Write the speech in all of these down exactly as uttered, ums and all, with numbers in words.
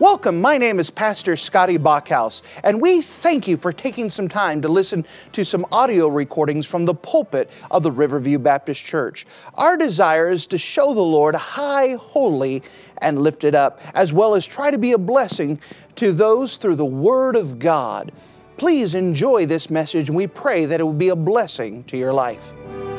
Welcome, my name is Pastor Scotty Bachhaus, and we thank you for taking some time to listen to some audio recordings from the pulpit of the Riverview Baptist Church. Our desire is to show the Lord high, holy, and lifted up, as well as try to be a blessing to those through the Word of God. Please enjoy this message, and we pray that it will be a blessing to your life.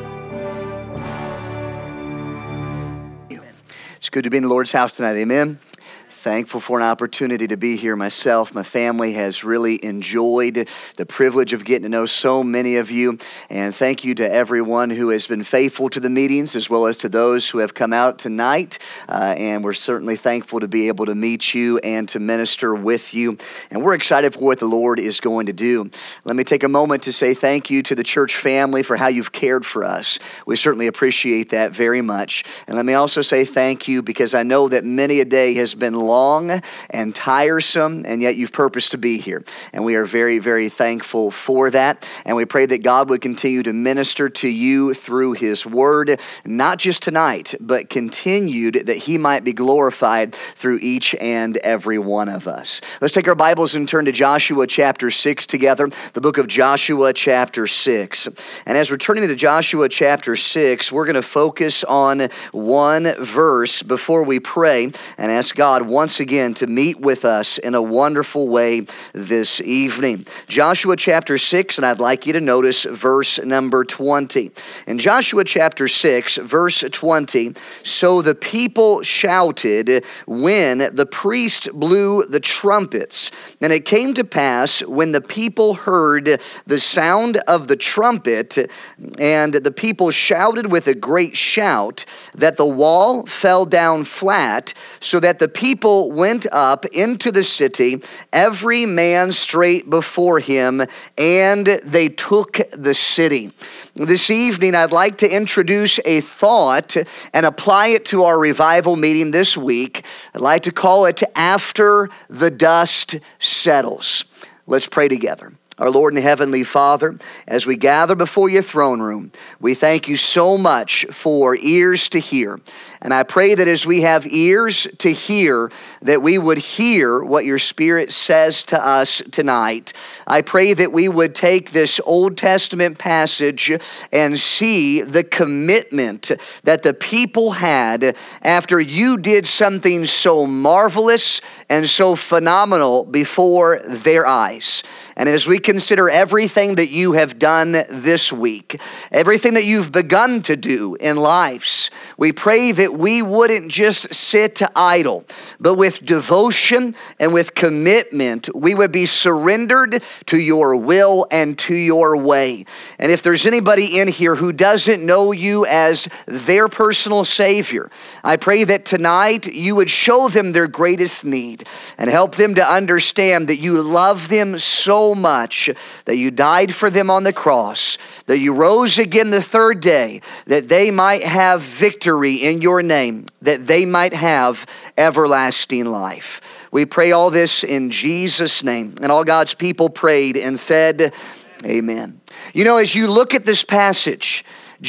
It's good to be in the Lord's house tonight, amen? Thankful for an opportunity to be here myself. My family has really enjoyed the privilege of getting to know so many of you. And thank you to everyone who has been faithful to the meetings, as well as to those who have come out tonight. Uh, and we're certainly thankful to be able to meet you and to minister with you. And we're excited for what the Lord is going to do. Let me take a moment to say thank you to the church family for how you've cared for us. We certainly appreciate that very much. And let me also say thank you because I know that many a day has been long long and tiresome, and yet you've purposed to be here. And we are very, very thankful for that. And we pray that God would continue to minister to you through His Word, not just tonight, but continued that He might be glorified through each and every one of us. Let's take our Bibles and turn to Joshua chapter six together, the book of Joshua chapter six. And as we're turning to Joshua chapter six, we're going to focus on one verse before we pray and ask God once again to meet with us in a wonderful way this evening. Joshua chapter six, and I'd like you to notice verse number twenty. In Joshua chapter six, verse twenty, so the people shouted when the priest blew the trumpets. And it came to pass when the people heard the sound of the trumpet, and the people shouted with a great shout, that the wall fell down flat, so that the people went up into the city, every man straight before him, and they took the city. This evening, I'd like to introduce a thought and apply it to our revival meeting this week. I'd like to call it After the Dust Settles. Let's pray together. Our Lord and Heavenly Father, as we gather before your throne room, we thank you so much for ears to hear. And I pray that as we have ears to hear, that we would hear what your Spirit says to us tonight. I pray that we would take this Old Testament passage and see the commitment that the people had after you did something so marvelous and so phenomenal before their eyes. And as we consider everything that you have done this week, everything that you've begun to do in lives, we pray that we wouldn't just sit idle, but with devotion and with commitment, we would be surrendered to your will and to your way. And if there's anybody in here who doesn't know you as their personal Savior, I pray that tonight you would show them their greatest need and help them to understand that you love them so much, that you died for them on the cross, that you rose again the third day, that they might have victory in your name, that they might have everlasting life. We pray all this in Jesus' name. And all God's people prayed and said, amen. You know, as you look at this passage,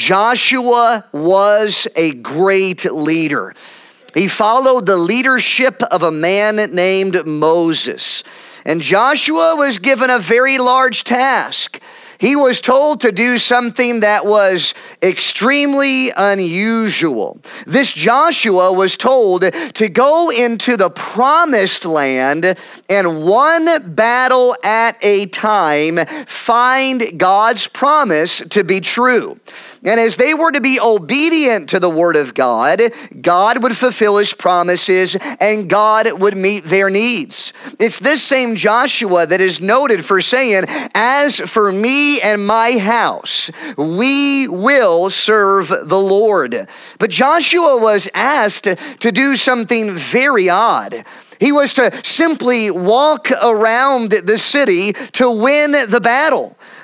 Joshua was a great leader. He followed the leadership of a man named Moses. And Joshua was given a very large task. He was told to do something that was extremely unusual. This Joshua was told to go into the promised land and one battle at a time find God's promise to be true. And as they were to be obedient to the Word of God, God would fulfill His promises and God would meet their needs. It's this same Joshua that is noted for saying, as for me and my house, we will serve the Lord. But Joshua was asked to do something very odd. He was to simply walk around the city to win the battle.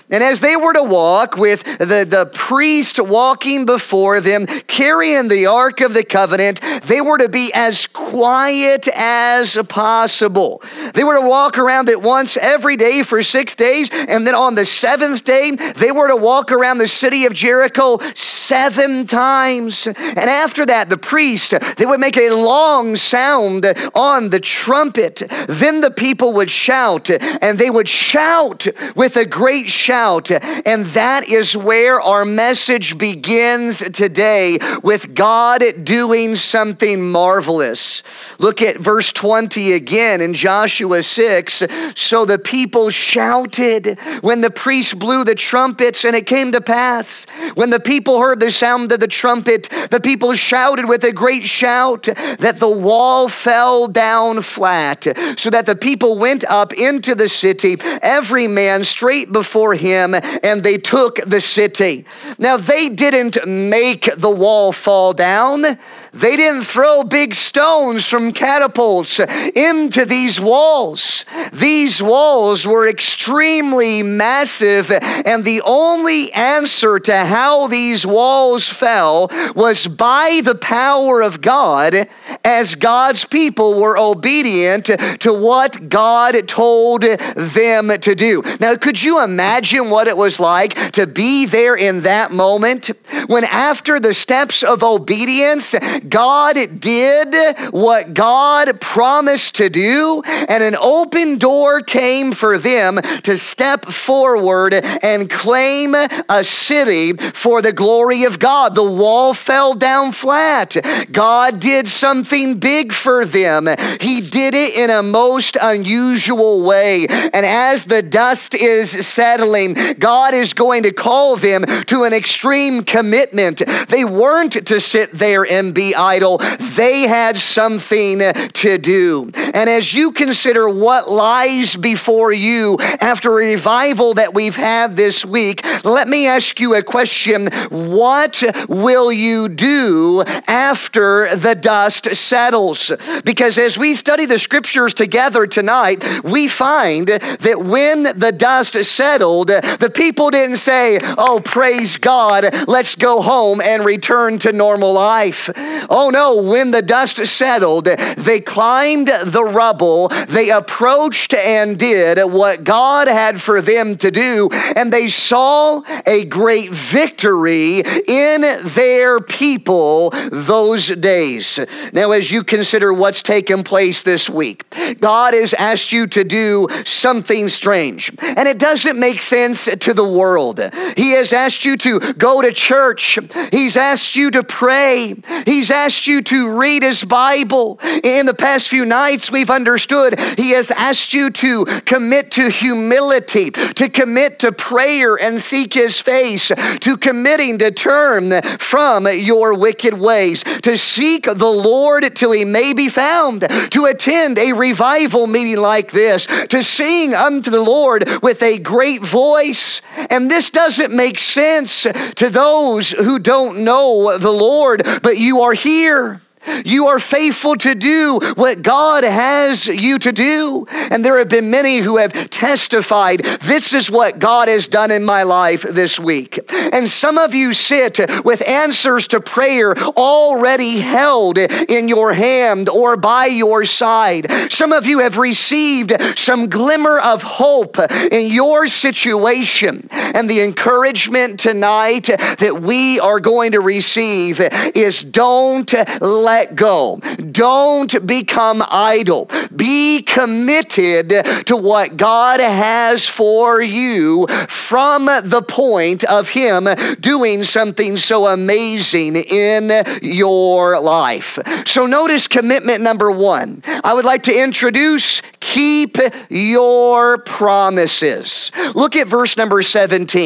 And as they were to walk, with the, the priest walking before them, carrying the Ark of the Covenant, they were to be as quiet as possible. They were to walk around it once every day for six days, and then on the seventh day, they were to walk around the city of Jericho seven times. And after that, the priest, they would make a long sound on the trumpet. Then the people would shout, and they would shout with a great shout. And that is where our message begins today, with God doing something marvelous. Look at verse twenty again in Joshua six. So the people shouted when the priest blew the trumpets, and it came to pass, when the people heard the sound of the trumpet, the people shouted with a great shout, that the wall fell down flat, so that the people went up into the city, every man straight before him, and they took the city. Now, they didn't make the wall fall down. They didn't throw big stones from catapults into these walls. These walls were extremely massive, and the only answer to how these walls fell was by the power of God, as God's people were obedient to what God told them to do. Now, could you imagine what it was like to be there in that moment, when after the steps of obedience, God did what God promised to do, and an open door came for them to step forward and claim a city for the glory of God. The wall fell down flat. God did something big for them. He did it in a most unusual way. And as the dust is settling, God is going to call them to an extreme commitment. They weren't to sit there and be idle. They had something to do. And as you consider what lies before you after a revival that we've had this week, let me ask you a question. What will you do after the dust settles? Because as we study the scriptures together tonight, we find that when the dust settled, the people didn't say, "Oh, praise God, let's go home and return to normal life." Oh no, when the dust settled, they climbed the rubble, they approached and did what God had for them to do, and they saw a great victory in their people those days. Now, as you consider what's taken place this week, God has asked you to do something strange, and it doesn't make sense to the world. He has asked you to go to church. He's asked you to pray. He's asked you to read His Bible. In the past few nights, we've understood He has asked you to commit to humility, to commit to prayer and seek His face, to committing to turn from your wicked ways, to seek the Lord till He may be found, to attend a revival meeting like this, to sing unto the Lord with a great voice. And this doesn't make sense to those who don't know the Lord, but you are here. You are faithful to do what God has you to do. And there have been many who have testified, this is what God has done in my life this week. And some of you sit with answers to prayer already held in your hand or by your side. Some of you have received some glimmer of hope in your situation. And the encouragement tonight that we are going to receive is, don't let Let go. Don't become idle. Be committed to what God has for you from the point of Him doing something so amazing in your life. So notice commitment number one. I would like to introduce keep your promises. Look at verse number seventeen.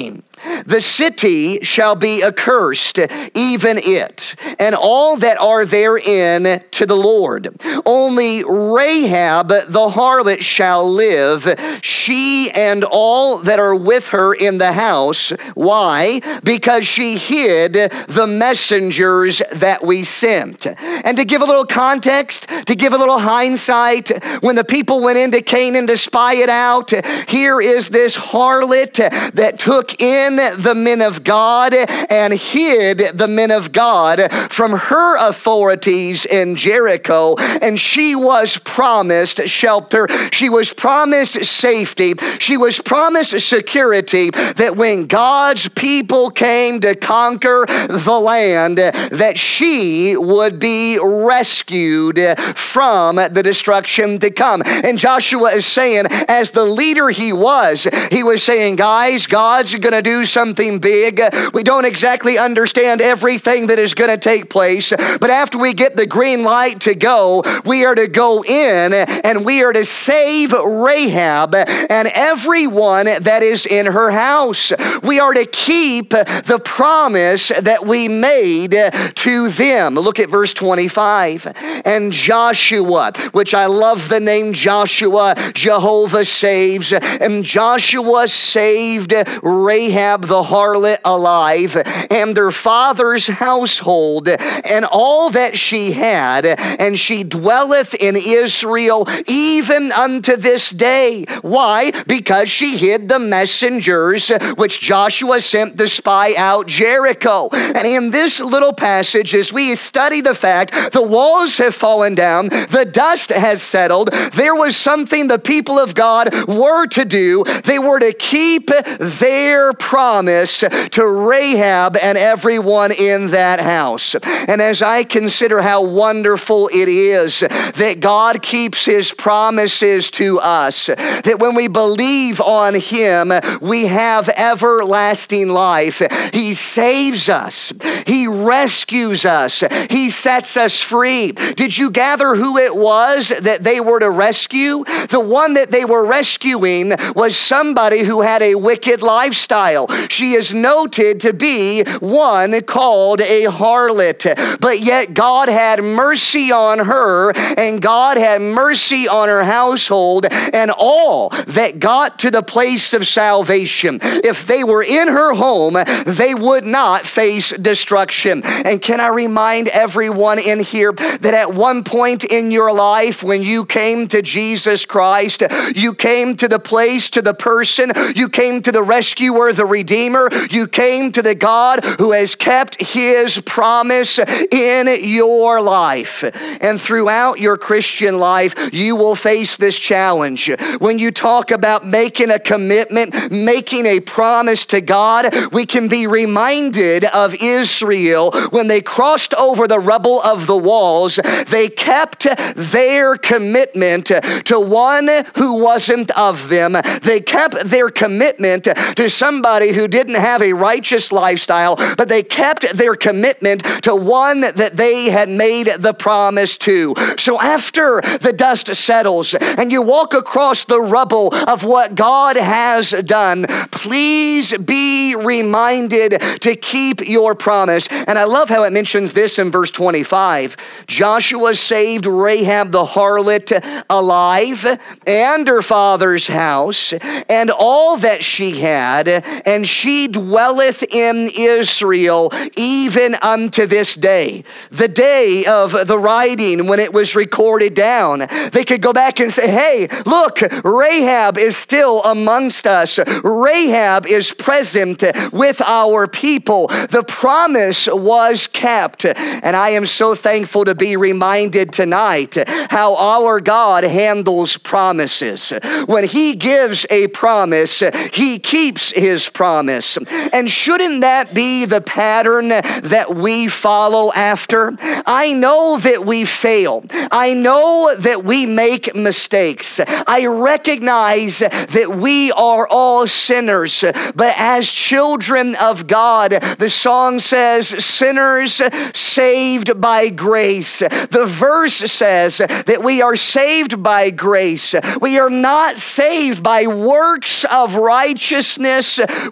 The city shall be accursed, even it, and all that are therein to the Lord. Only Rahab the harlot shall live, she and all that are with her in the house. Why? Because she hid the messengers that we sent. And to give a little context, to give a little hindsight, when the people went into Canaan to spy it out, here is this harlot that took in the men of God and hid the men of God from her authorities in Jericho, and she was promised shelter, she was promised safety, she was promised security, that when God's people came to conquer the land, that she would be rescued from the destruction to come. And Joshua is saying, as the leader he was, he was saying, guys, God's going to do something big. We don't exactly understand everything that is going to take place, but after we get the green light to go, we are to go in and we are to save Rahab and everyone that is in her house. We are to keep the promise that we made to them. Look at verse twenty-five. And Joshua, which I love the name Joshua, Jehovah saves, and Joshua saved Rahab the harlot alive, and their father's household, and all that she had, and she dwelleth in Israel even unto this day. Why? Because she hid the messengers which Joshua sent to spy out Jericho. And in this little passage, as we study the fact the walls have fallen down, the dust has settled, there was something the people of God were to do. They were to keep their promise to Rahab and everyone in that house. And as I consider how wonderful it is that God keeps His promises to us, that when we believe on Him, we have everlasting life. He saves us. He rescues us. He sets us free. Did you gather who it was that they were to rescue? The one that they were rescuing was somebody who had a wicked lifestyle. She is noted to be one called a harlot, but yet God had mercy on her, and God had mercy on her household and all that got to the place of salvation. If they were in her home, they would not face destruction. And can I remind everyone in here that at one point in your life, when you came to Jesus Christ, you came to the place, to the person, you came to the rescuer, the Redeemer, you came to the God who has kept His promise in your life. And throughout your Christian life, you will face this challenge. When you talk about making a commitment, making a promise to God, we can be reminded of Israel when they crossed over the rubble of the walls. They kept their commitment to one who wasn't of them. They kept their commitment to somebody who didn't have a righteous lifestyle, but they kept their commitment to one that they had made the promise to. So after the dust settles and you walk across the rubble of what God has done, please be reminded to keep your promise. And I love how it mentions this in verse twenty-five. Joshua saved Rahab the harlot alive, and her father's house, and all that she had, and she dwelleth in Israel even unto this day. The day of the writing, when it was recorded down, they could go back and say, hey, look, Rahab is still amongst us. Rahab is present with our people. The promise was kept. And I am so thankful to be reminded tonight how our God handles promises. When He gives a promise, He keeps His promise. And shouldn't that be the pattern that we follow after? I know that we fail. I know that we make mistakes. I recognize that we are all sinners. But as children of God, the song says, sinners saved by grace. The verse says that we are saved by grace. We are not saved by works of righteousness.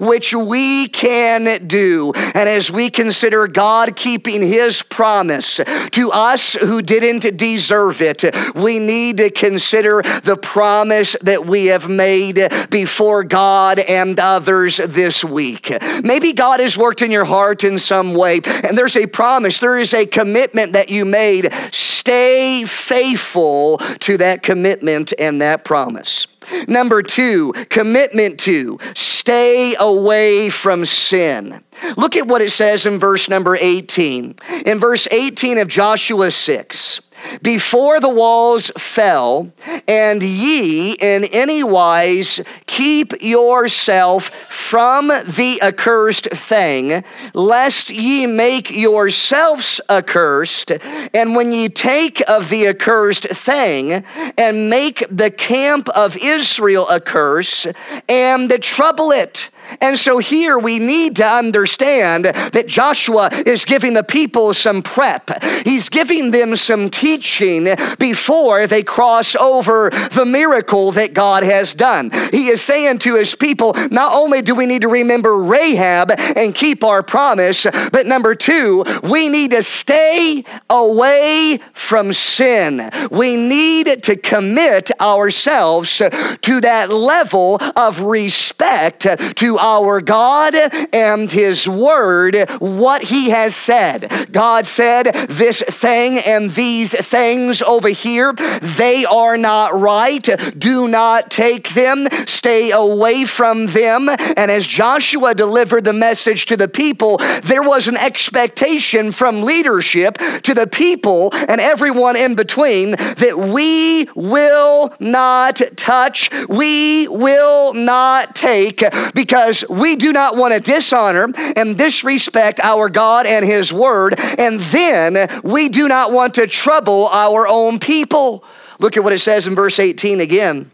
which we can do. And as we consider God keeping His promise to us who didn't deserve it, we need to consider the promise that we have made before God and others this week. Maybe God has worked in your heart in some way, and there's a promise, there is a commitment that you made. Stay faithful to that commitment and that promise. Number two, commitment to stay away from sin. Look at what it says in verse number eighteen. In verse eighteen of Joshua six. Before the walls fell, and ye in any wise keep yourself from the accursed thing, lest ye make yourselves accursed. And when ye take of the accursed thing, and make the camp of Israel a curse, and trouble it. And so here we need to understand that Joshua is giving the people some prep. He's giving them some teaching before they cross over the miracle that God has done. He is saying to his people, not only do we need to remember Rahab and keep our promise, but number two, we need to stay away from sin. We need to commit ourselves to that level of respect to our God and His Word, what He has said. God said, this thing and these things over here, they are not right. Do not take them. Stay away from them. And as Joshua delivered the message to the people, there was an expectation from leadership to the people and everyone in between that we will not touch, we will not take, because we do not want to dishonor and disrespect our God and His Word, and then we do not want to trouble our own people. Look at what it says in verse eighteen again.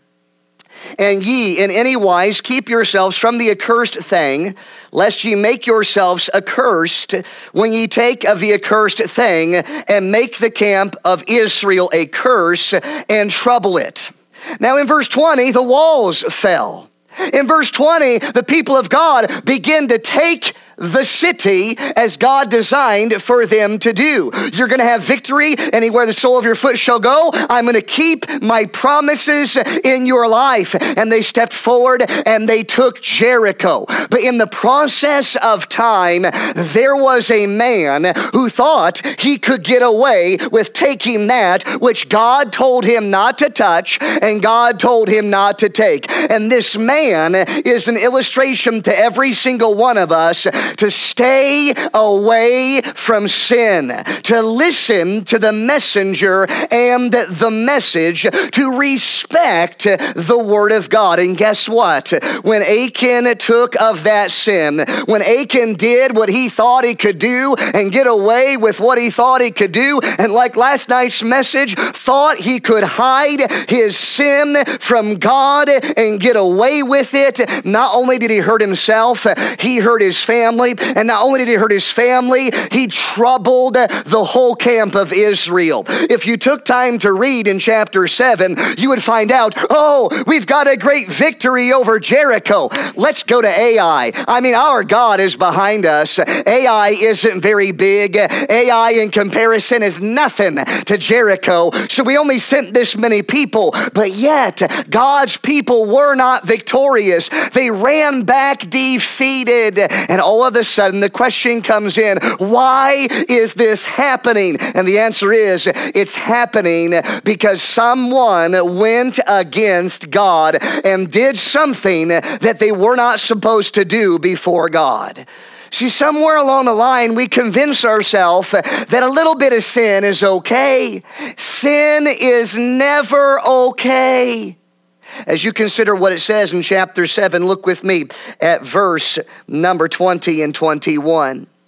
And ye in any wise keep yourselves from the accursed thing, lest ye make yourselves accursed when ye take of the accursed thing, and make the camp of Israel a curse, and trouble it. Now in verse twenty, the walls fell. In verse twenty, the people of God begin to take the city as God designed for them to do. You're going to have victory anywhere the sole of your foot shall go. I'm going to keep my promises in your life. And they stepped forward and they took Jericho. But in the process of time, there was a man who thought he could get away with taking that which God told him not to touch and God told him not to take. And this man is an illustration to every single one of us to stay away from sin, to listen to the messenger and the message, to respect the Word of God. And guess what? When Achan took of that sin, when Achan did what he thought he could do and get away with what he thought he could do, and like last night's message, thought he could hide his sin from God and get away with it, not only did he hurt himself, he hurt his family. And not only did he hurt his family, he troubled the whole camp of Israel. If you took time to read in chapter seven, you would find out, oh, we've got a great victory over Jericho. Let's go to Ai. I mean, our God is behind us. Ai isn't very big. Ai in comparison is nothing to Jericho. So we only sent this many people. But yet, God's people were not victorious. They ran back defeated. And all of a sudden, the question comes in, why is this happening? And the answer is, it's happening because someone went against God and did something that they were not supposed to do before God. See, somewhere along the line, we convince ourselves that a little bit of sin is okay. Sin is never okay. As you consider what it says in chapter seven, look with me at verse number twenty and twenty-one.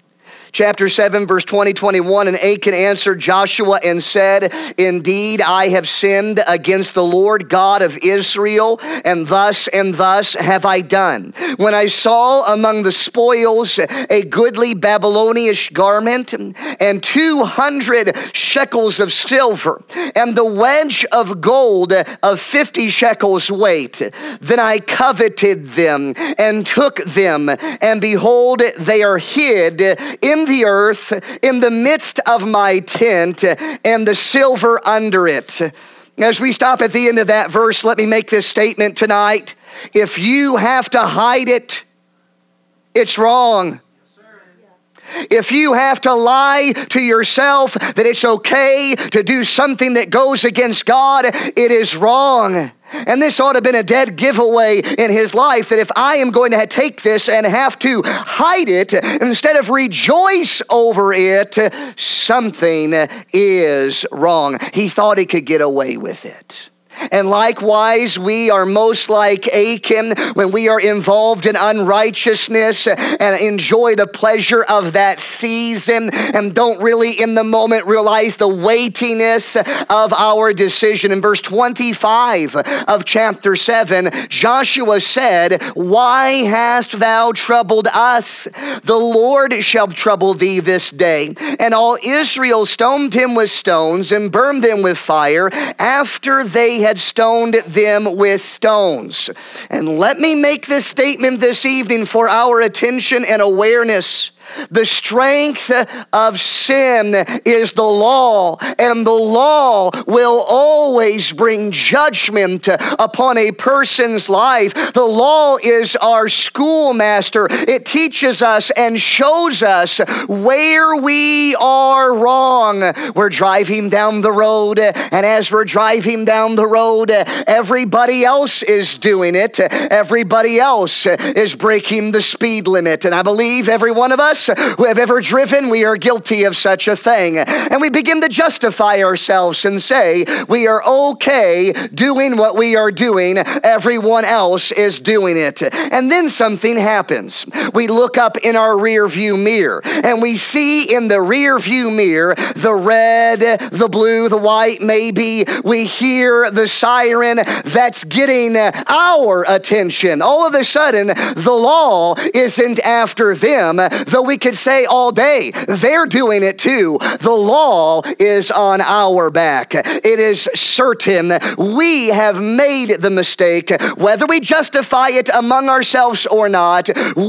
Chapter seven, verse twenty, twenty-one, and Achan answered Joshua and said, indeed, I have sinned against the Lord God of Israel, and thus and thus have I done. When I saw among the spoils a goodly Babylonish garment, and two hundred shekels of silver, and the wedge of gold of fifty shekels weight, then I coveted them, and took them, and behold, they are hid in the earth, in the midst of my tent, and the silver under it. As we stop at the end of that verse, let me make this statement tonight. If you have to hide it, it's wrong. If you have to lie to yourself that it's okay to do something that goes against God, it is wrong. And this ought to have been a dead giveaway in his life, that if I am going to take this and have to hide it, instead of rejoice over it, something is wrong. He thought he could get away with it. And likewise, we are most like Achan when we are involved in unrighteousness and enjoy the pleasure of that season and don't really in the moment realize the weightiness of our decision. In verse twenty-five of chapter seven, Joshua said, why hast thou troubled us? The Lord shall trouble thee this day. And all Israel stoned him with stones and burned them with fire after they had stoned them with stones. And let me make this statement this evening for our attention and awareness. The strength of sin is the law, and the law will always bring judgment upon a person's life. The law is our schoolmaster. It teaches us and shows us where we are wrong. We're driving down the road, and as we're driving down the road, everybody else is doing it. Everybody else is breaking the speed limit. And I believe every one of us who have ever driven, we are guilty of such a thing. And we begin to justify ourselves and say, we are okay doing what we are doing. Everyone else is doing it. And then something happens. We look up in our rear view mirror, and we see in the rear view mirror the red, the blue, the white, maybe. We hear the siren that's getting our attention. All of a sudden, the law isn't after them, though we could say all day, they're doing it too. The law is on our back. It is certain we have made the mistake. Whether we justify it among ourselves or not,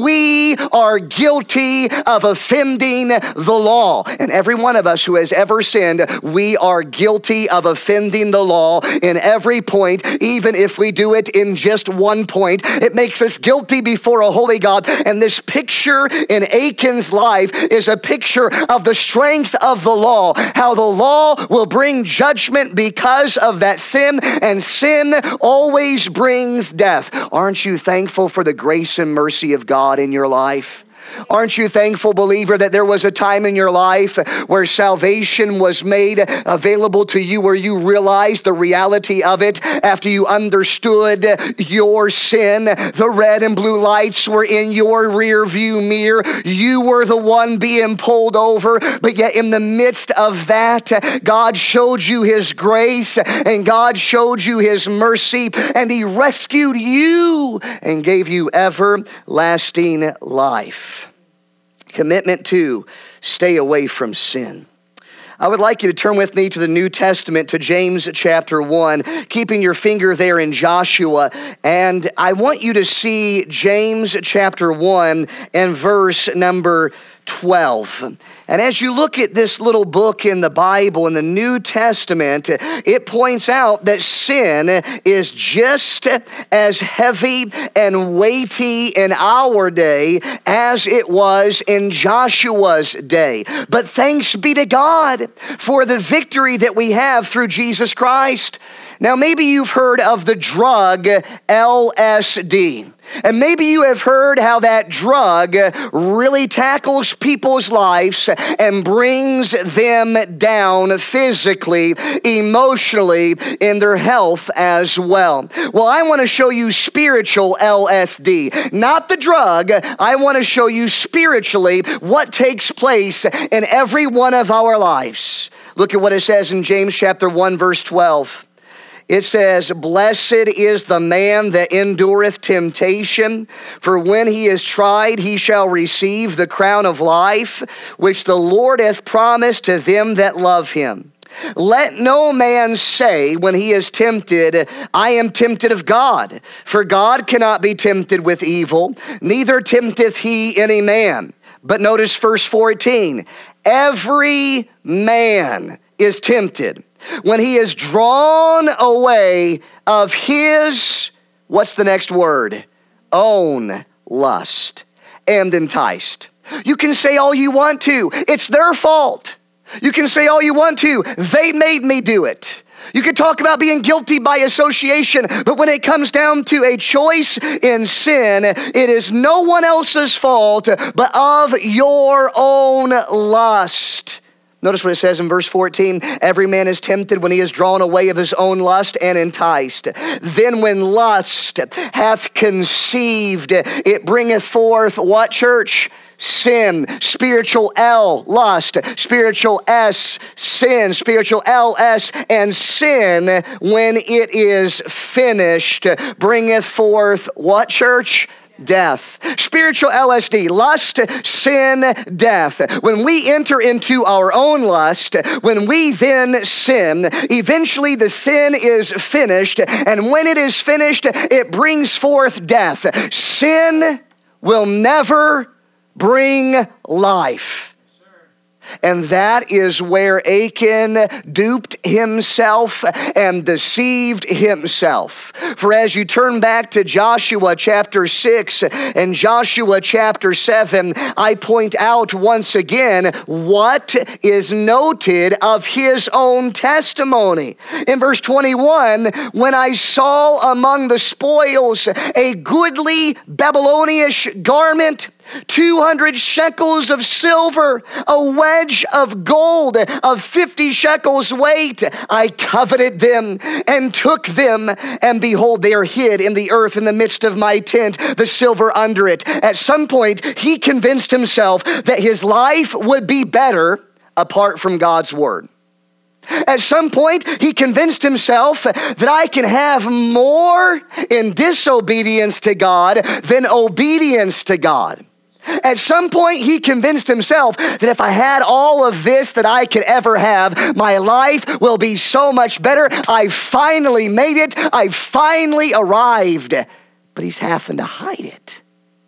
we are guilty of offending the law. And every one of us who has ever sinned, we are guilty of offending the law in every point, even if we do it in just one point. It makes us guilty before a holy God. And this picture in Achan's life is a picture of the strength of the law, how the law will bring judgment because of that sin, and sin always brings death. Aren't you thankful for the grace and mercy of God in your life? Aren't you thankful, believer, that there was a time in your life where salvation was made available to you, where you realized the reality of it after you understood your sin? The red and blue lights were in your rear view mirror. You were the one being pulled over, but yet in the midst of that, God showed you His grace and God showed you His mercy, and He rescued you and gave you everlasting life. Commitment to stay away from sin. I would like you to turn with me to the New Testament, to James chapter one, keeping your finger there in Joshua. And I want you to see James chapter one and verse number twelve. And as you look at this little book in the Bible, in the New Testament, it points out that sin is just as heavy and weighty in our day as it was in Joshua's day. But thanks be to God for the victory that we have through Jesus Christ. Now, maybe you've heard of the drug L S D. And maybe you have heard how that drug really tackles people's lives and brings them down physically, emotionally, in their health as well. Well, I want to show you spiritual L S D. Not the drug. I want to show you spiritually what takes place in every one of our lives. Look at what it says in James chapter one, verse twelve. It says, "Blessed is the man that endureth temptation, for when he is tried, he shall receive the crown of life, which the Lord hath promised to them that love him. Let no man say when he is tempted, I am tempted of God. For God cannot be tempted with evil, neither tempteth he any man." But notice verse fourteen, "Every man is tempted when he is drawn away of his," what's the next word? "Own lust, and enticed." You can say all you want to. It's their fault. You can say all you want to. They made me do it. You can talk about being guilty by association, but when it comes down to a choice in sin, it is no one else's fault but of your own lust. Notice what it says in verse fourteen, "Every man is tempted when he is drawn away of his own lust and enticed. Then when lust hath conceived, it bringeth forth," what, church? "Sin." Spiritual L, lust. Spiritual S, sin. Spiritual L, S, and sin, when it is finished, bringeth forth what, church? Death. Spiritual L S D, lust, sin, death. When we enter into our own lust, when we then sin, eventually the sin is finished, and when it is finished, it brings forth death. Sin will never bring life. And that is where Achan duped himself and deceived himself. For as you turn back to Joshua chapter six and Joshua chapter seven, I point out once again what is noted of his own testimony. In verse twenty-one, "When I saw among the spoils a goodly Babylonish garment, two hundred shekels of silver, a wedge of gold of fifty shekels weight, I coveted them and took them, and behold, they are hid in the earth in the midst of my tent, the silver under it." At some point, he convinced himself that his life would be better apart from God's word. At some point, he convinced himself that I can have more in disobedience to God than obedience to God. At some point, he convinced himself that if I had all of this that I could ever have, my life will be so much better. I finally made it. I finally arrived. But he's having to hide it.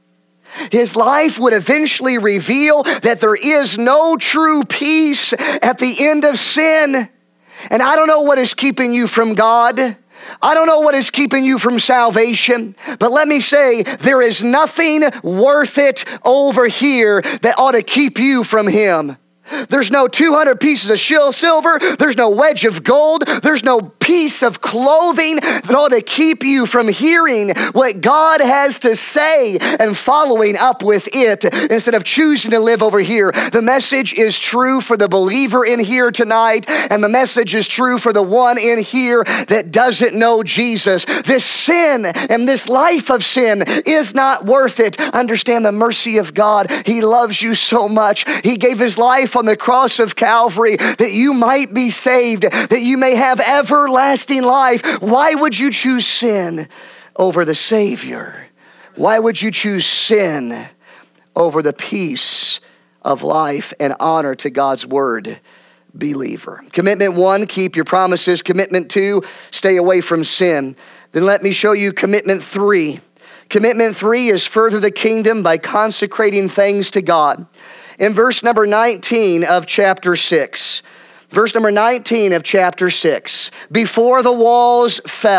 His life would eventually reveal that there is no true peace at the end of sin. And I don't know what is keeping you from God. I don't know what is keeping you from salvation, but let me say, there is nothing worth it over here that ought to keep you from Him. There's no two hundred pieces of silver. There's no wedge of gold. There's no piece of clothing that ought to keep you from hearing what God has to say and following up with it instead of choosing to live over here. The message is true for the believer in here tonight, and the message is true for the one in here that doesn't know Jesus. This sin and this life of sin is not worth it. Understand the mercy of God. He loves you so much. He gave His life on the cross of Calvary that you might be saved, that you may have everlasting life. Why would you choose sin over the Savior? Why would you choose sin over the peace of life and honor to God's word? Believer. Commitment one, keep your promises. Commitment two, stay away from sin. Then let me show you commitment three. Commitment three is further the kingdom by consecrating things to God. In verse number nineteen of chapter six, verse number nineteen of chapter six, before the walls fell,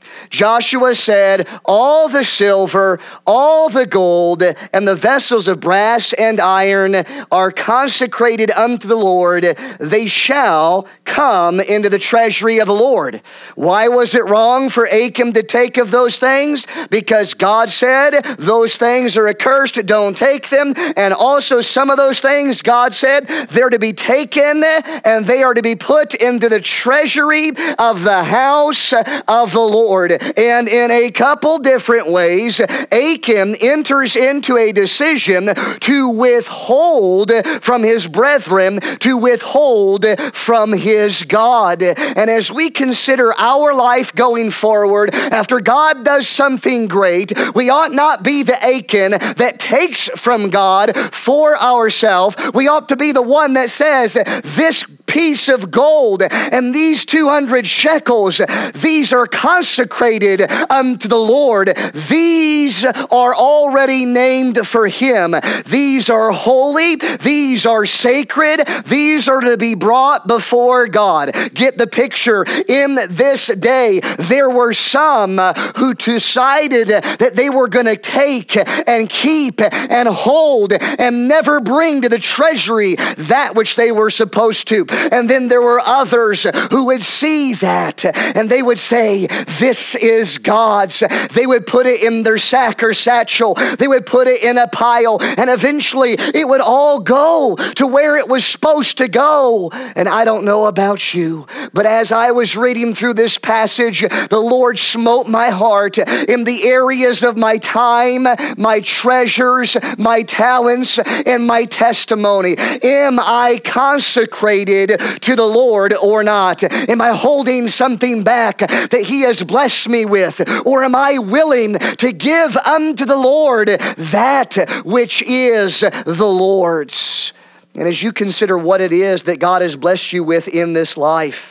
Joshua said, all the silver, all the gold, and the vessels of brass and iron are consecrated unto the Lord. They shall come into the treasury of the Lord. Why was it wrong for Achan to take of those things? Because God said, those things are accursed, don't take them. And also some of those things, God said, they're to be taken and they are to be put into the treasury of the house of the Lord. And in a couple different ways, Achan enters into a decision to withhold from his brethren, to withhold from his God. And as we consider our life going forward, after God does something great, we ought not be the Achan that takes from God for ourselves. We ought to be the one that says, this piece of gold and these two hundred shekels, these are consecrated unto the Lord. These are already named for Him. These are holy. These are sacred. These are to be brought before God. Get the picture. In this day, there were some who decided that they were going to take and keep and hold and never bring to the treasury that which they were supposed to. And then there were others who would see that and they would say, this is God's. They would put it in their sack or satchel. They would put it in a pile, and eventually it would all go to where it was supposed to go. And I don't know about you, but as I was reading through this passage, the Lord smote my heart in the areas of my time, my treasures, my talents, and my testimony. Am I consecrated to the Lord or not? Am I holding something back that He has blessed me with? Or am I willing to give unto the Lord that which is the Lord's? And as you consider what it is that God has blessed you with in this life,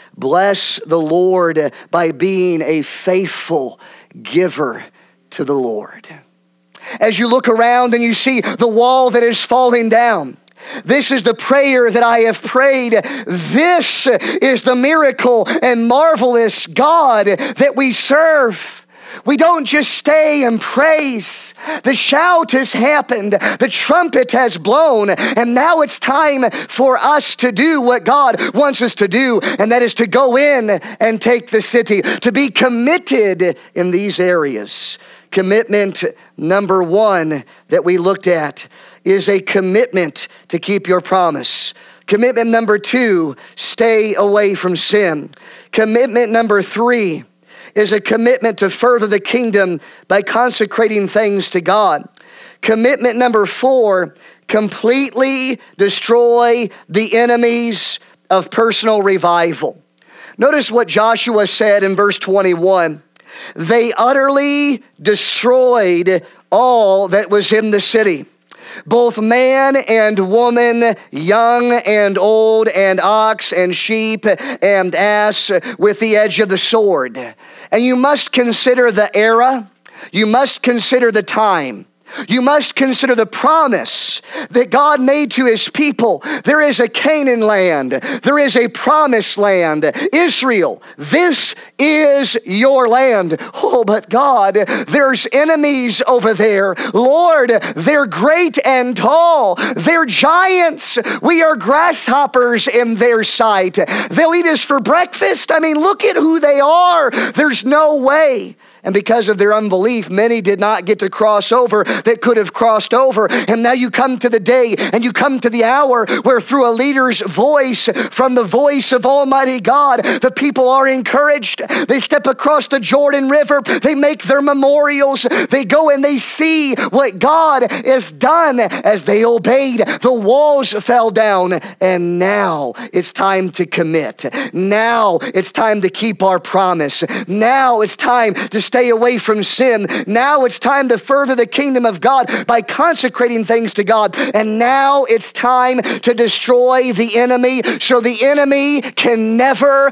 bless the Lord by being a faithful giver to the Lord. As you look around and you see the wall that is falling down, this is the prayer that I have prayed. This is the miracle and marvelous God that we serve. We don't just stay and praise. The shout has happened. The trumpet has blown. And now it's time for us to do what God wants us to do. And that is to go in and take the city. To be committed in these areas. Commitment number one that we looked at is a commitment to keep your promise. Commitment number two, stay away from sin. Commitment number three is a commitment to further the kingdom by consecrating things to God. Commitment number four, completely destroy the enemies of personal revival. Notice what Joshua said in verse twenty-one. They utterly destroyed all that was in the city, both man and woman, young and old, and ox and sheep and ass, with the edge of the sword. And you must consider the era. You must consider the time. You must consider the promise that God made to His people. There is a Canaan land. There is a promised land. Israel, this is your land. Oh, but God, there's enemies over there. Lord, they're great and tall. They're giants. We are grasshoppers in their sight. They'll eat us for breakfast. I mean, look at who they are. There's no way. And because of their unbelief, many did not get to cross over that could have crossed over. And now you come to the day and you come to the hour where through a leader's voice, from the voice of Almighty God, the people are encouraged. They step across the Jordan River. They make their memorials. They go and they see what God has done as they obeyed. The walls fell down. And now it's time to commit. Now it's time to keep our promise. Now it's time to step stay away from sin. Now it's time to further the kingdom of God by consecrating things to God. And now it's time to destroy the enemy so the enemy can never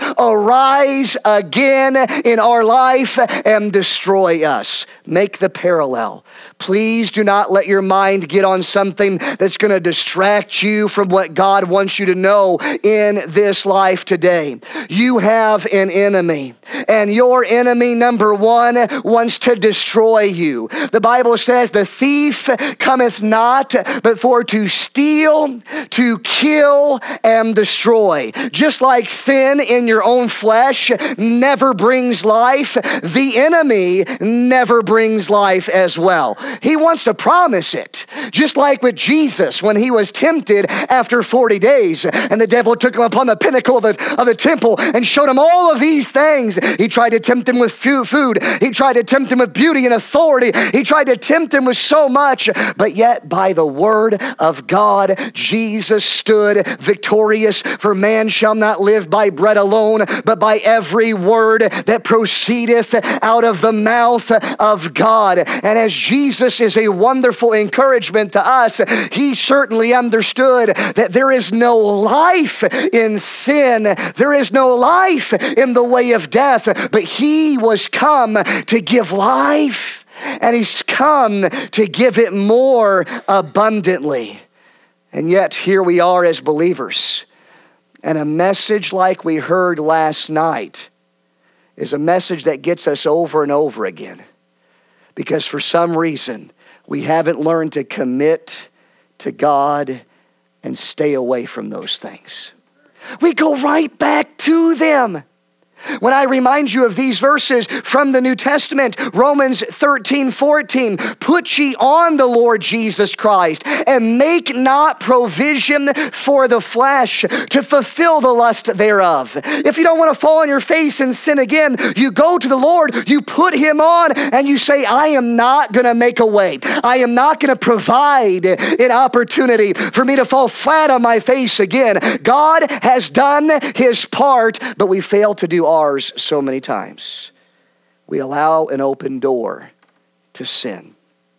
arise again in our life and destroy us. Make the parallel. Please do not let your mind get on something that's going to distract you from what God wants you to know in this life today. You have an enemy, and your enemy, number one, wants to destroy you. The Bible says the thief cometh not but for to steal, to kill, and destroy. Just like sin in your own flesh never brings life, the enemy never brings life as well. He wants to promise it. Just like with Jesus when he was tempted after forty days and the devil took him upon the pinnacle of the, of the temple and showed him all of these things. He tried to tempt him with food. He tried to tempt him with beauty and authority. He tried to tempt him with so much. But yet by the word of God, Jesus stood victorious. For man shall not live by bread alone, but by every word that proceedeth out of the mouth of God. And as Jesus is a wonderful encouragement to us, he certainly understood that there is no life in sin. There is no life in the way of death, but he was come to give life, and he's come to give it more abundantly. And yet here we are as believers, and a message like we heard last night is a message that gets us over and over again, because for some reason we haven't learned to commit to God and stay away from those things. We go right back to them. When I remind you of these verses from the New Testament, Romans thirteen fourteen, put ye on the Lord Jesus Christ, and make not provision for the flesh to fulfill the lust thereof. If you don't want to fall on your face and sin again, you go to the Lord, you put him on, and you say, I am not going to make a way. I am not going to provide an opportunity for me to fall flat on my face again. God has done his part, but we fail to do ours so many times. We allow an open door to sin.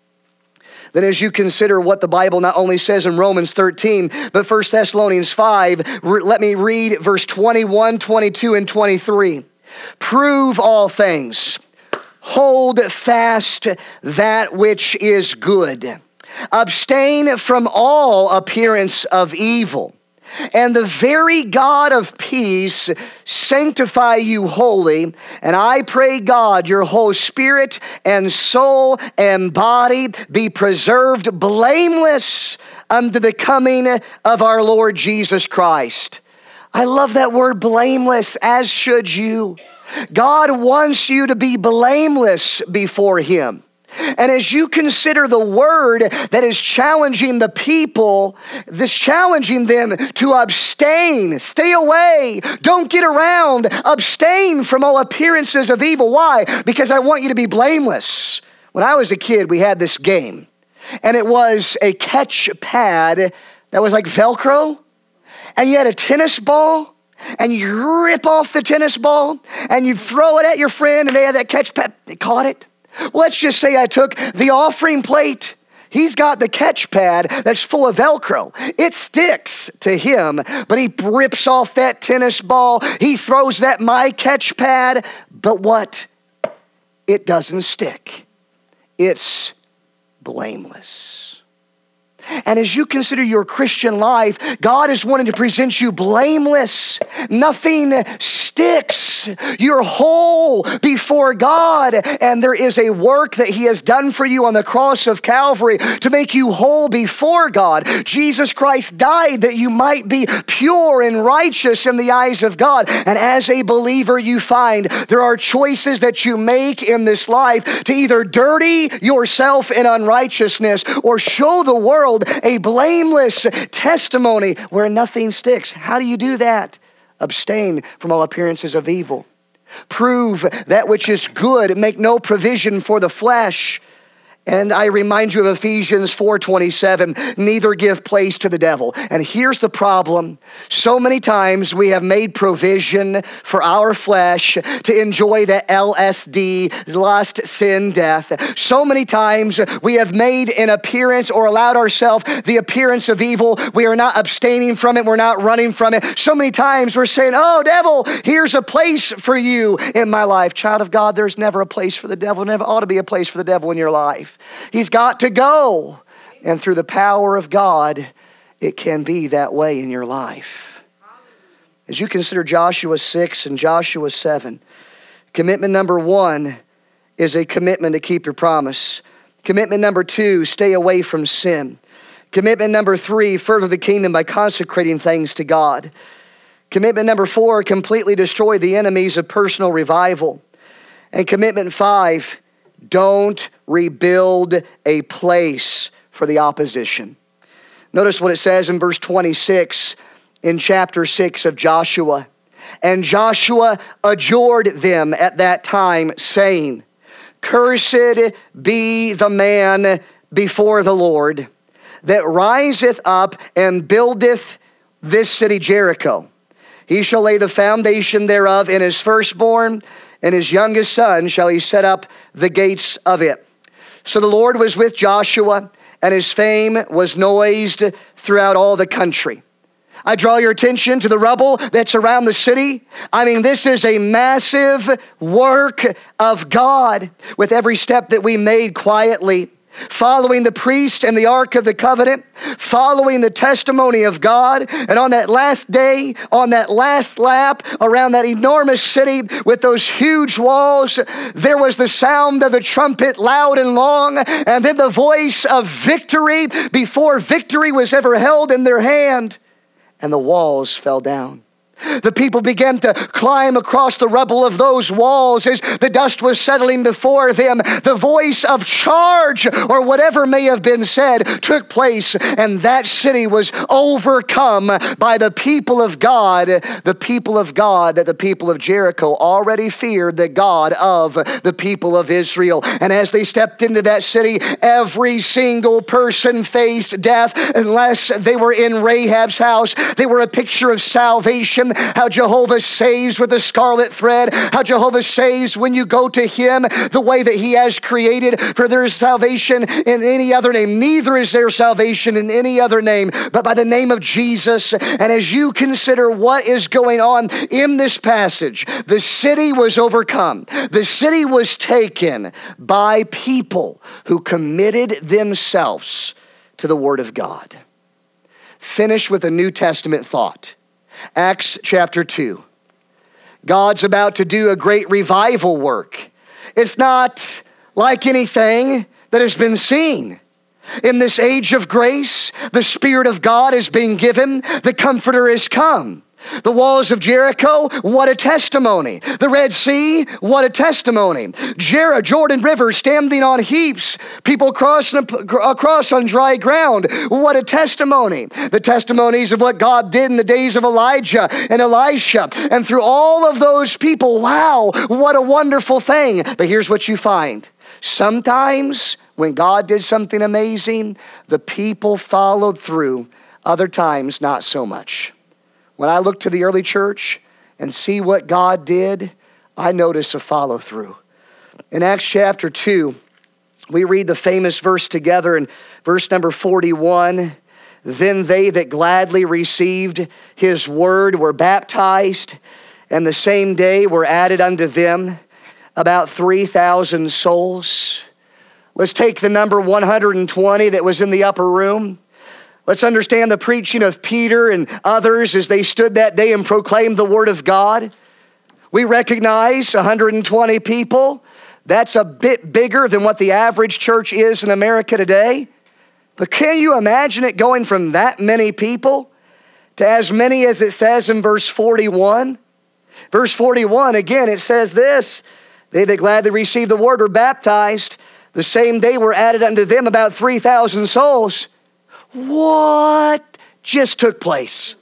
Then as you consider what the Bible not only says in Romans thirteen, but First Thessalonians five, let me read verse twenty-one, twenty-two, and twenty-three. Prove all things. Hold fast that which is good. Abstain from all appearance of evil. And the very God of peace sanctify you wholly. And I pray God, your whole spirit and soul and body be preserved blameless unto the coming of our Lord Jesus Christ. I love that word blameless, as should you. God wants you to be blameless before him. And as you consider the word that is challenging the people, this challenging them to abstain, stay away, don't get around, abstain from all appearances of evil. Why? Because I want you to be blameless. When I was a kid, we had this game, and it was a catch pad that was like Velcro, and you had a tennis ball, and you rip off the tennis ball, and you throw it at your friend, and they had that catch pad, they caught it. Well, let's just say I took the offering plate. He's got the catch pad that's full of Velcro. It sticks to him, but he rips off that tennis ball. He throws that my catch pad. But what? It doesn't stick. It's blameless. And as you consider your Christian life, God is wanting to present you blameless. Nothing sticks. You're whole before God. And there is a work that he has done for you on the cross of Calvary to make you whole before God. Jesus Christ died that you might be pure and righteous in the eyes of God. And as a believer, you find there are choices that you make in this life to either dirty yourself in unrighteousness or show the world a blameless testimony where nothing sticks. How do you do that? Abstain from all appearances of evil. Prove that which is good. Make no provision for the flesh. And I remind you of Ephesians four twenty-seven, neither give place to the devil. And here's the problem. So many times we have made provision for our flesh to enjoy the L S D, lust, sin, death. So many times we have made an appearance or allowed ourselves the appearance of evil. We are not abstaining from it. We're not running from it. So many times we're saying, oh, devil, here's a place for you in my life. Child of God, there's never a place for the devil. Never ought to be a place for the devil in your life. He's got to go. And through the power of God, it can be that way in your life. As you consider Joshua six and Joshua seven, commitment number one is a commitment to keep your promise. Commitment number two, stay away from sin. Commitment number three, further the kingdom by consecrating things to God. Commitment number four, completely destroy the enemies of personal revival. And commitment five, don't rebuild a place for the opposition. Notice what it says in verse twenty-six in chapter six of Joshua. And Joshua adjured them at that time, saying, cursed be the man before the Lord that riseth up and buildeth this city Jericho. He shall lay the foundation thereof in his firstborn, and his youngest son shall he set up the gates of it. So the Lord was with Joshua, and his fame was noised throughout all the country. I draw your attention to the rubble that's around the city. I mean, this is a massive work of God with every step that we made quietly, following the priest and the Ark of the Covenant, following the testimony of God. And on that last day, on that last lap, around that enormous city with those huge walls, there was the sound of the trumpet loud and long, and then the voice of victory before victory was ever held in their hand. And the walls fell down. The people began to climb across the rubble of those walls as the dust was settling before them. The voice of charge, or whatever may have been said, took place, and that city was overcome by the people of God, the people of God that the people of Jericho already feared, the God of the people of Israel. And as they stepped into that city, every single person faced death unless they were in Rahab's house. They were a picture of salvation. How Jehovah saves with a scarlet thread. How Jehovah saves when you go to Him the way that He has created. For there is salvation in any other name. Neither is there salvation in any other name but by the name of Jesus. And as you consider what is going on in this passage, the city was overcome. The city was taken by people who committed themselves to the Word of God. Finish with a New Testament thought. Acts chapter two. God's about to do a great revival work. It's not like anything that has been seen. In this age of grace, the Spirit of God is being given. The Comforter is come. The walls of Jericho, what a testimony. The Red Sea, what a testimony. Jer- Jordan River standing on heaps. People crossing across on dry ground. What a testimony. The testimonies of what God did in the days of Elijah and Elisha. And through all of those people, wow, what a wonderful thing. But here's what you find. Sometimes when God did something amazing, the people followed through. Other times, not so much. When I look to the early church and see what God did, I notice a follow through. In Acts chapter two, we read the famous verse together in verse number forty-one. Then they that gladly received His word were baptized, and the same day were added unto them about three thousand souls. Let's take the number one hundred twenty that was in the upper room. Let's understand the preaching of Peter and others as they stood that day and proclaimed the Word of God. We recognize one hundred twenty people. That's a bit bigger than what the average church is in America today. But can you imagine it going from that many people to as many as it says in verse forty-one? Verse forty-one, again, it says this. They that gladly received the Word were baptized. The same day were added unto them about three thousand souls. What just took place?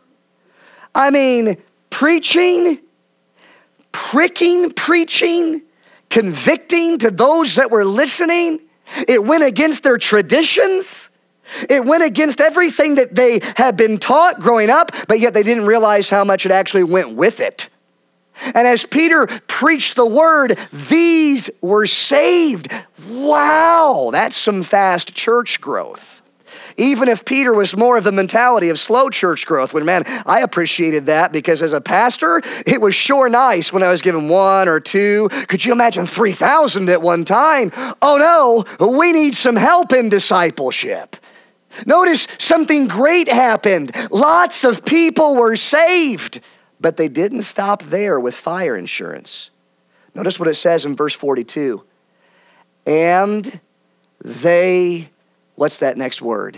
I mean, preaching, pricking, preaching, convicting to those that were listening, It went against their traditions. It went against everything that they had been taught growing up, but yet they didn't realize how much it actually went with it. And as Peter preached the word, these were saved. Wow, that's some fast church growth. Even if Peter was more of the mentality of slow church growth, when man, I appreciated that because as a pastor, it was sure nice when I was given one or two. Could you imagine three thousand at one time? Oh no, we need some help in discipleship. Notice something great happened. Lots of people were saved, but they didn't stop there with fire insurance. Notice what it says in verse forty-two. And they, what's that next word?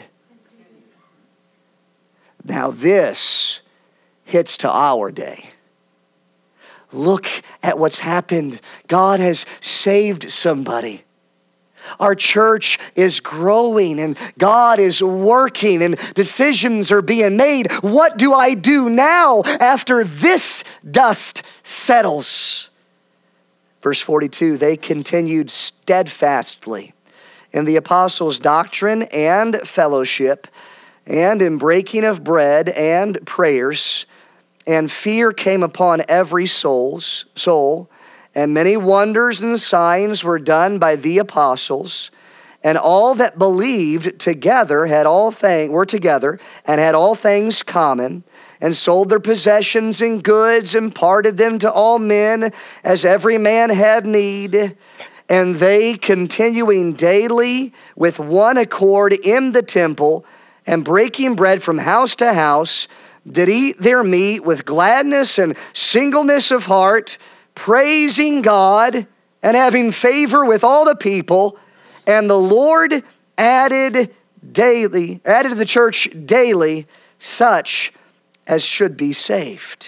Now this hits to our day. Look at what's happened. God has saved somebody. Our church is growing and God is working and decisions are being made. What do I do now after this dust settles? Verse forty-two, they continued steadfastly in the apostles' doctrine and fellowship and in breaking of bread and prayers, and fear came upon every soul's soul. And many wonders and signs were done by the apostles, and all that believed together had all things were together and had all things common, and sold their possessions and goods and parted them to all men as every man had need. And they, continuing daily with one accord in the temple and breaking bread from house to house, did eat their meat with gladness and singleness of heart, praising God and having favor with all the people. And the Lord added daily, added to the church daily such as should be saved.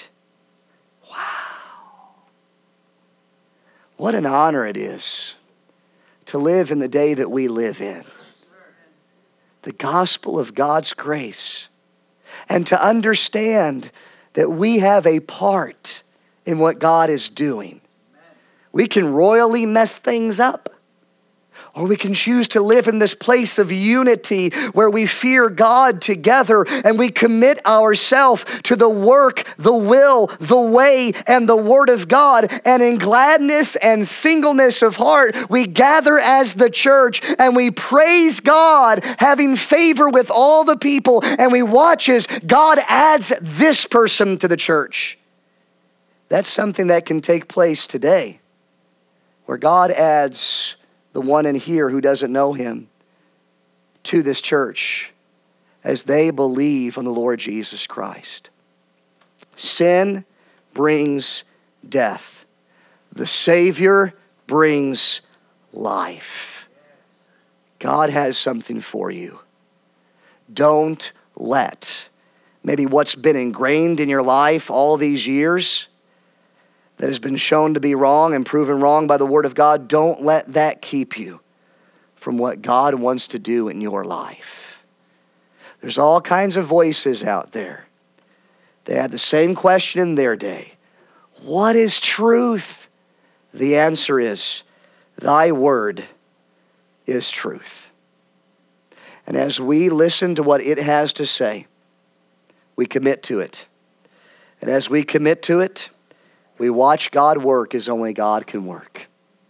Wow. What an honor it is to live in the day that we live in. The gospel of God's grace. And to understand that we have a part in what God is doing. We can royally mess things up. Or we can choose to live in this place of unity where we fear God together and we commit ourselves to the work, the will, the way, and the Word of God. And in gladness and singleness of heart, we gather as the church and we praise God, having favor with all the people. And we watch as God adds this person to the church. That's something that can take place today, where God adds the one in here who doesn't know Him to this church as they believe on the Lord Jesus Christ. Sin brings death. The Savior brings life. God has something for you. Don't let maybe what's been ingrained in your life all these years that has been shown to be wrong and proven wrong by the Word of God, don't let that keep you from what God wants to do in your life. There's all kinds of voices out there. They had the same question in their day. What is truth? The answer is, Thy Word is truth. And as we listen to what it has to say, we commit to it. And as we commit to it, we watch God work as only God can work.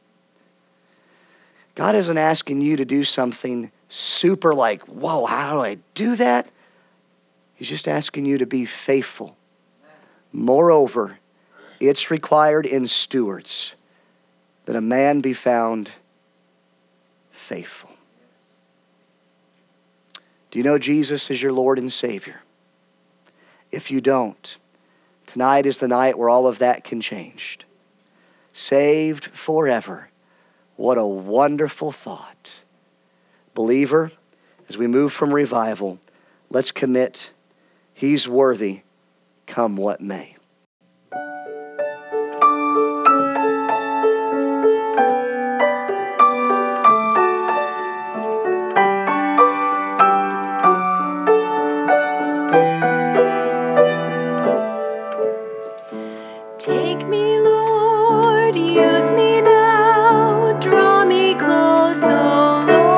God isn't asking you to do something super like, whoa, how do I do that? He's just asking you to be faithful. Moreover, it's required in stewards that a man be found faithful. Do you know Jesus is your Lord and Savior? If you don't, tonight is the night where all of that can change. Saved forever. What a wonderful thought. Believer, as we move from revival, let's commit. He's worthy, come what may. Take me, Lord, use me now, draw me close, oh Lord.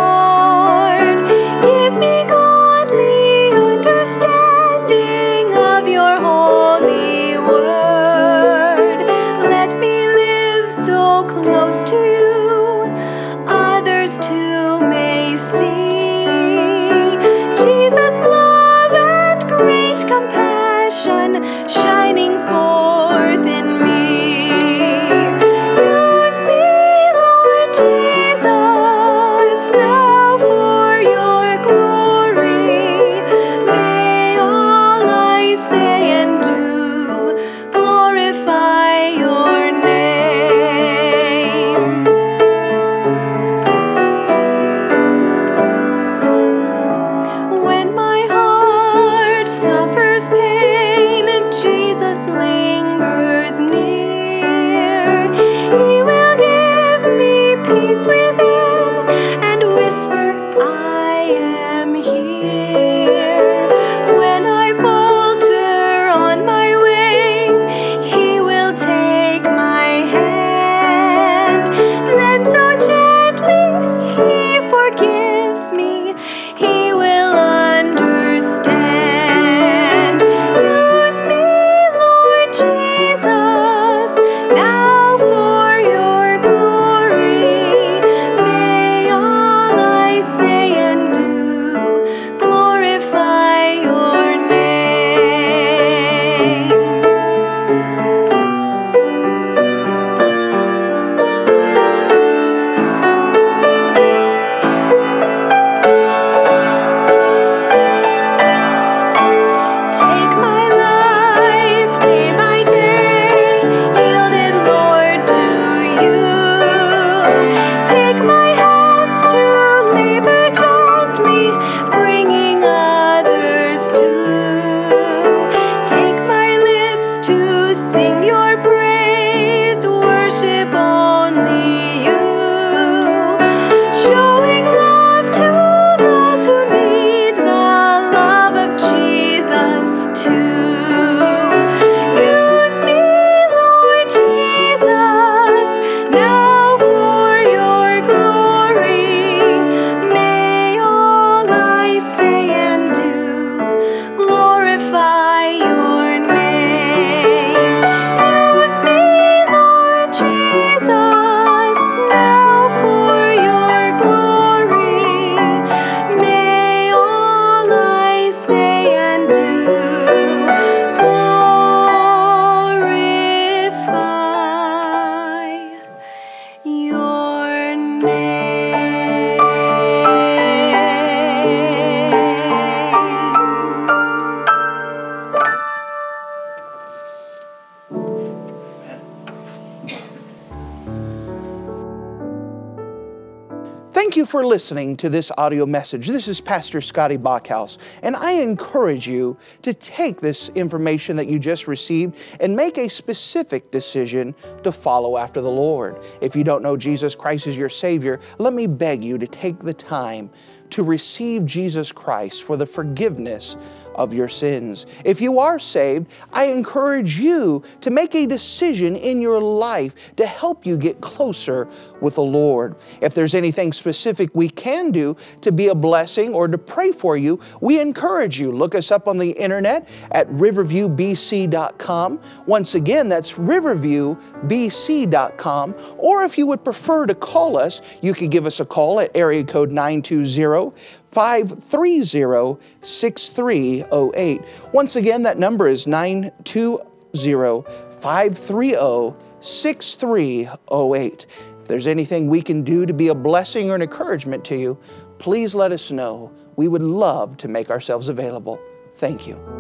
close to you, others too may see Jesus' love and great compassion shining forth in me. Use me, Lord Jesus, now for your glory. May all I say and do glorify your name. When my heart suffers pain, Jesus lingers near. He will give me peace within and whisper, I am here. When I falter on my way, He will take my hand. Then so gently He forgives me, He will understand. Use me, Lord Jesus, now for your glory. May all I say and do glorify your name. Take my life day by day, yielded, Lord, to you. Take my hands to labor gently, bringing others too. Take my lips to sing your praise, worship only you. Showing love to those who need the love of Jesus too. Use me, Lord Jesus, now for your glory. May all I say and do glorify your name. Use me, Lord Jesus, now for your glory. May all I say and do glorify your name. Thank you for listening to this audio message. This is Pastor Scotty Bachhaus, and I encourage you to take this information that you just received and make a specific decision to follow after the Lord. If you don't know Jesus Christ as your Savior, let me beg you to take the time to receive Jesus Christ for the forgiveness of your sins. If you are saved, I encourage you to make a decision in your life to help you get closer with the Lord. If there's anything specific we can do to be a blessing or to pray for you, we encourage you. Look us up on the internet at riverview b c dot com. Once again, that's riverview b c dot com. Or if you would prefer to call us, you could give us a call at area code nine two zero, five three zero, six three zero eight. Once again, that number is nine two zero, five three zero, six three zero eight. If there's anything we can do to be a blessing or an encouragement to you, please let us know. We would love to make ourselves available. Thank you.